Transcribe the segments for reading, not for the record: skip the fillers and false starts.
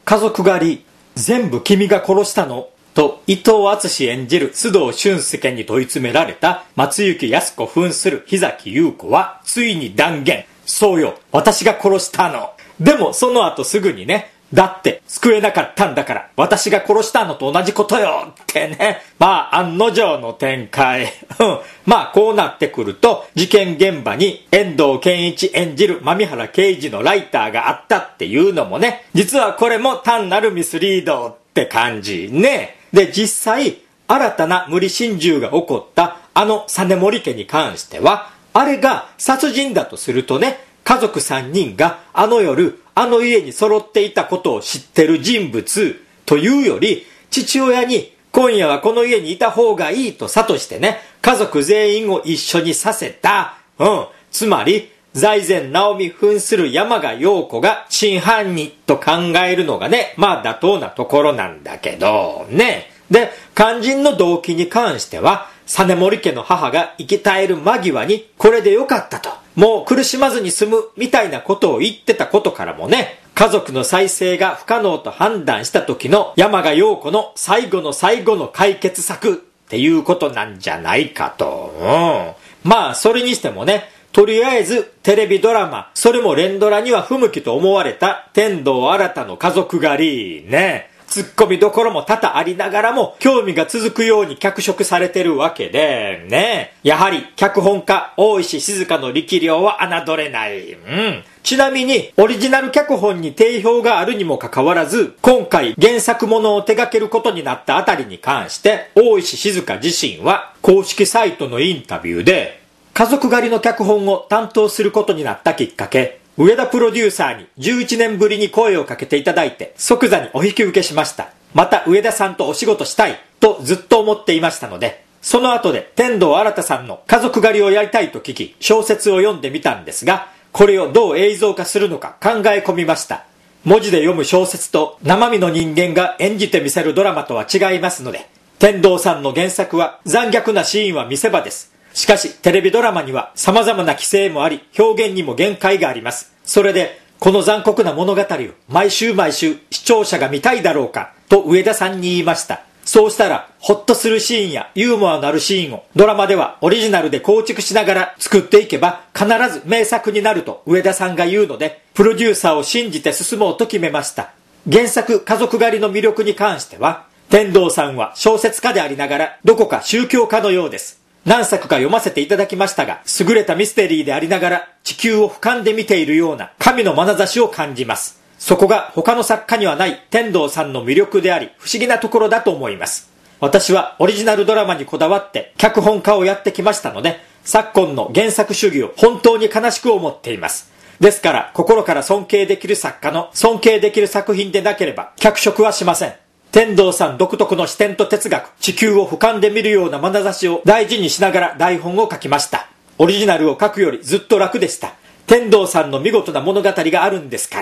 家族狩り全部君が殺したのと伊藤淳演じる須藤俊介に問い詰められた松雪泰子扮する日崎優子はついに断言。そうよ、私が殺したの。でもその後すぐにね、だって救えなかったんだから私が殺したのと同じことよってね。案の定の展開。こうなってくると事件現場に遠藤憲一演じる豆原刑事のライターがあったっていうのもね、実はこれも単なるミスリードって感じね。で、実際新たな無理心中が起こった実森家に関しては、あれが殺人だとするとね、家族3人が夜家に揃っていたことを知ってる人物というより、父親に今夜はこの家にいた方がいいと諭してね、家族全員を一緒にさせた。つまり財前直美扮する山賀陽子が真犯人と考えるのがね、妥当なところなんだけどね。で、肝心の動機に関しては、実森家の母が生き絶える間際にこれでよかったと、もう苦しまずに済むみたいなことを言ってたことからもね、家族の再生が不可能と判断した時の山賀陽子の最後の最後の解決策っていうことなんじゃないかと。それにしてもね、とりあえずテレビドラマ、それも連ドラには不向きと思われた天童新の家族狩りね、ツッコミどころも多々ありながらも興味が続くように脚色されてるわけでね、やはり脚本家大石静香の力量は侮れない。ちなみにオリジナル脚本に定評があるにもかかわらず、今回原作ものを手掛けることになったあたりに関して大石静香自身は公式サイトのインタビューで、家族狩りの脚本を担当することになったきっかけ、上田プロデューサーに11年ぶりに声をかけていただいて即座にお引き受けしました。また上田さんとお仕事したいとずっと思っていましたので、その後で天童新さんの家族狩りをやりたいと聞き小説を読んでみたんですが、これをどう映像化するのか考え込みました。文字で読む小説と生身の人間が演じてみせるドラマとは違いますので、天童さんの原作は残虐なシーンは見せ場です。しかしテレビドラマには様々な規制もあり、表現にも限界があります。それでこの残酷な物語を毎週視聴者が見たいだろうかと上田さんに言いました。そうしたらホッとするシーンやユーモアのあるシーンをドラマではオリジナルで構築しながら作っていけば必ず名作になると上田さんが言うので、プロデューサーを信じて進もうと決めました。原作家族狩りの魅力に関しては、天童さんは小説家でありながらどこか宗教家のようです。何作か読ませていただきましたが、優れたミステリーでありながら地球を俯瞰で見ているような神の眼差しを感じます。そこが他の作家にはない天童さんの魅力であり、不思議なところだと思います。私はオリジナルドラマにこだわって脚本家をやってきましたので、昨今の原作主義を本当に悲しく思っています。ですから心から尊敬できる作家の尊敬できる作品でなければ脚色はしません。天童さん独特の視点と哲学、地球を俯瞰で見るような眼差しを大事にしながら台本を書きました。オリジナルを書くよりずっと楽でした。天童さんの見事な物語があるんですから。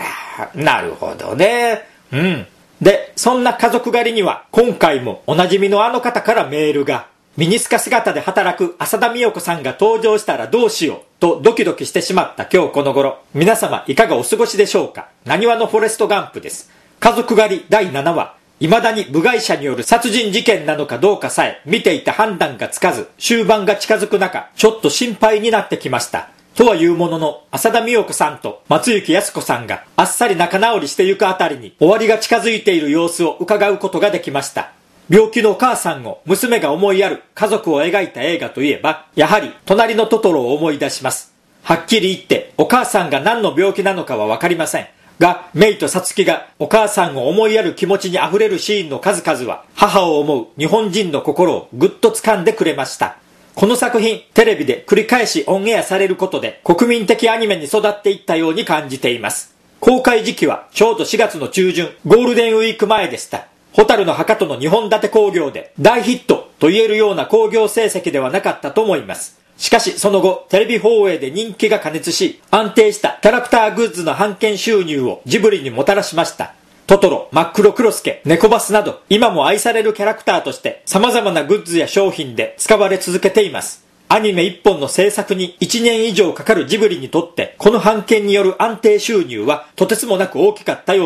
なるほどね。で、そんな家族狩りには今回もおなじみのあの方からメールが。ミニスカ姿で働く浅田美代子さんが登場したらどうしようとドキドキしてしまった今日この頃。皆様いかがお過ごしでしょうか。なにわのフォレストガンプです。家族狩り第7話。未だに部外者による殺人事件なのかどうかさえ見ていて判断がつかず、終盤が近づく中、ちょっと心配になってきました。とはいうものの、浅田美代子さんと松雪泰子さんがあっさり仲直りしてゆくあたりに終わりが近づいている様子を伺うことができました。病気のお母さんを娘が思いやる家族を描いた映画といえば、やはり隣のトトロを思い出します。はっきり言ってお母さんが何の病気なのかはわかりません。が、メイとサツキがお母さんを思いやる気持ちに溢れるシーンの数々は、母を思う日本人の心をぐっと掴んでくれました。この作品、テレビで繰り返しオンエアされることで、国民的アニメに育っていったように感じています。公開時期はちょうど4月の中旬、ゴールデンウィーク前でした。ホタルの墓との2本立て興行で、大ヒットと言えるような興行成績ではなかったと思います。しかしその後テレビ放映で人気が過熱し、安定したキャラクターグッズの版権収入をジブリにもたらしました。トトロ、真っ黒クロスケ、猫バスなど今も愛されるキャラクターとして様々なグッズや商品で使われ続けています。アニメ1本の制作に1年以上かかるジブリにとって、この版権による安定収入はとてつもなく大きかったようです。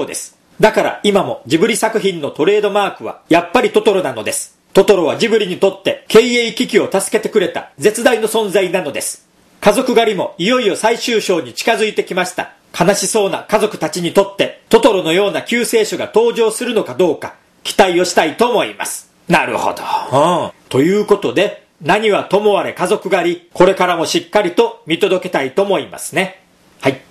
だから今もジブリ作品のトレードマークはやっぱりトトロなのです。トトロはジブリにとって経営危機を助けてくれた絶大の存在なのです。家族狩りもいよいよ最終章に近づいてきました。悲しそうな家族たちにとってトトロのような救世主が登場するのかどうか期待をしたいと思います。なるほど。ということで、何はともあれ家族狩り、これからもしっかりと見届けたいと思いますね。はい。